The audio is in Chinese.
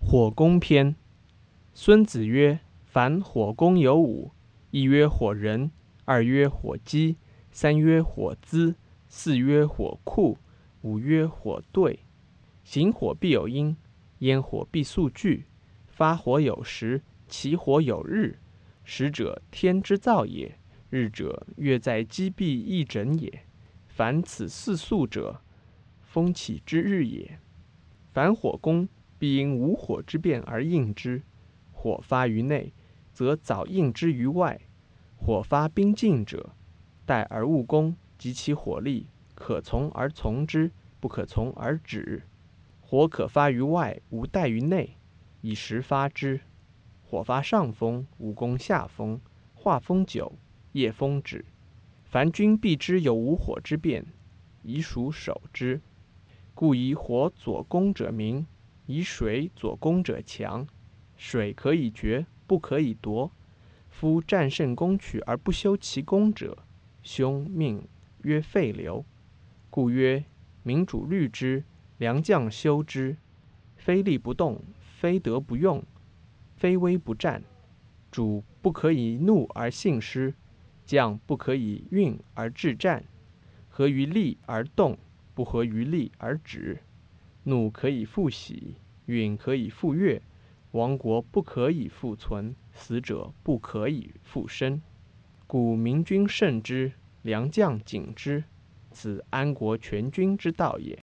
火攻篇。孙子曰：凡火攻有五：一曰火人，二曰火鸡，三曰火资，四曰火库，五曰火对。行火必有因，烟火必速聚。发火有时，起火有日。时者，天之造也；日者，月在积必一整也。凡此四速者，风起之日也。凡火攻，必因无火之变而应之。火发于内，则早应之于外。火发兵进者，待而勿攻，及其火力，可从而从之，不可从而止。火可发于外，无待于内，以时发之。火发上风，无攻下风，化风久，夜风止。凡军必知有无火之变，以属守之。故以火左攻者明，以水左攻者强。水可以决，不可以夺。夫战胜攻取而不修其攻者，凶命曰废流。故曰：民主虑之，良将修之。非利不动，非德不用，非威不战。主不可以怒而信失，将不可以运而致战。合于利而动，不合于利而止。怒可以复喜，运可以复悦。亡国不可以复存，死者不可以复生。故明君慎之，良将谨之，此安国全军之道也。